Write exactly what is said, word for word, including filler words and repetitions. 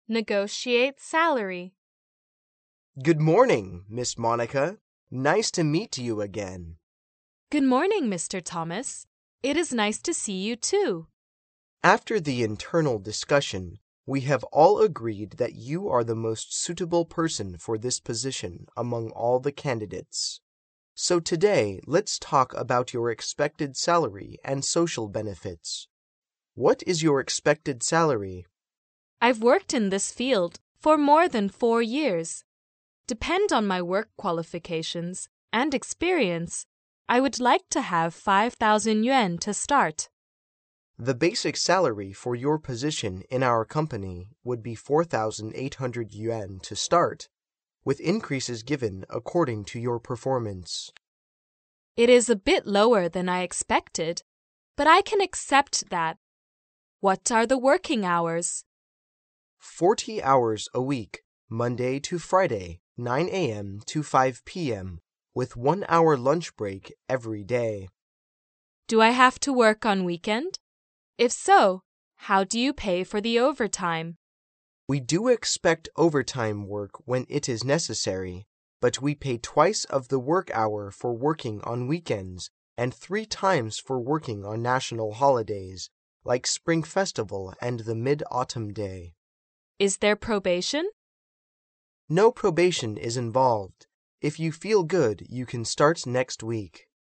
Negotiate salary. Good morning, Miss Monica. Nice to meet you again. Good morning, Mister Thomas. It is nice to see you too. After the internal discussion, we have all agreed that you are the most suitable person for this position among all the candidates. So today, let's talk about your expected salary and social benefits. What is your expected salary? I've worked in this field for more than four years. Depend on my work qualifications and experience. I would like to have five thousand yuan to start. The basic salary for your position in our company would be four thousand eight hundred yuan to start, with increases given according to your performance. It is a bit lower than I expected, but I can accept that. What are the working hours? forty hours a week, Monday to Friday, nine a m to five p m, with one hour lunch break every day. Do I have to work on weekend? If so, how do you pay for the overtime? We do expect overtime work when it is necessary, but we pay twice of the work hour for working on weekends and three times for working on national holidays, like Spring Festival and the Mid-Autumn Day. Is there probation? No probation is involved. If you feel good, you can start next week.